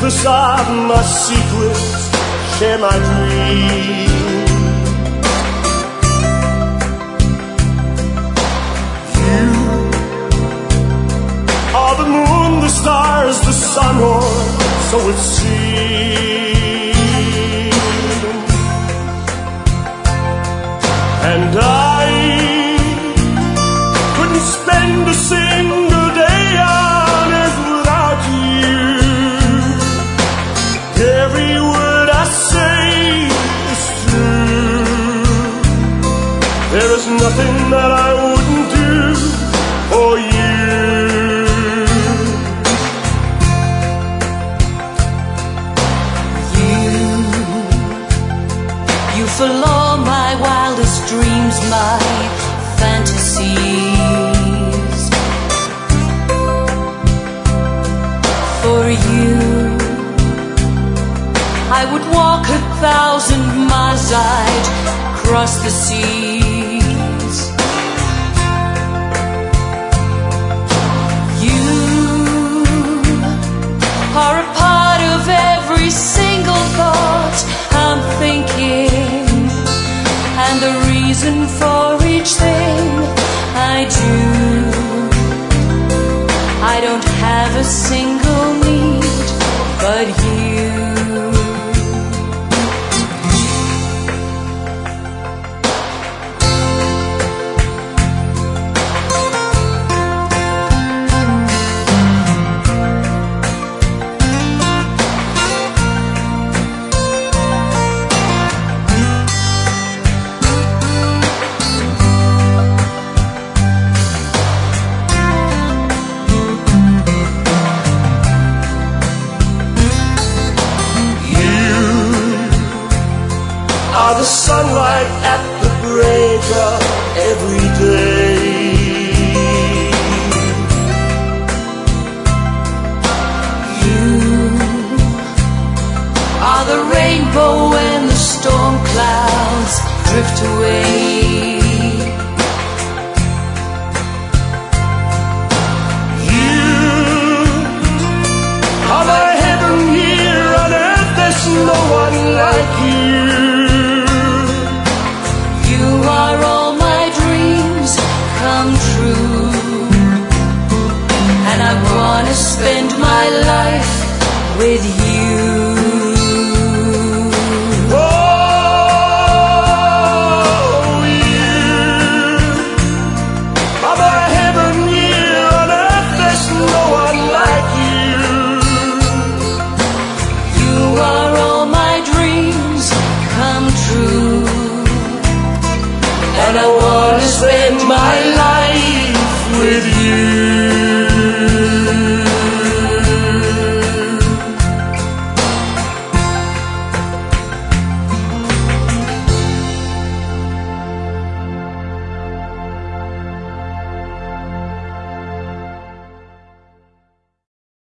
facade, my secrets, share my dreams. You are the moon, the stars, the sun, or so it seems. And I couldn't spend a single day on earth without you. Every word I say is true. There is nothing that I wouldn't do for you. You fill all my wildest dreams, my fantasies. For you I would walk 1,000 miles, I'd cross the seas. You are a part of every single thought I'm thinking, and the reason for each thing I do. I don't have a single need but you. Are the sunlight at the break of every day. You are the rainbow when the storm clouds drift away. You are my heaven here on earth, there's no one like you. You are all my dreams come true, and I wanna spend my life with you.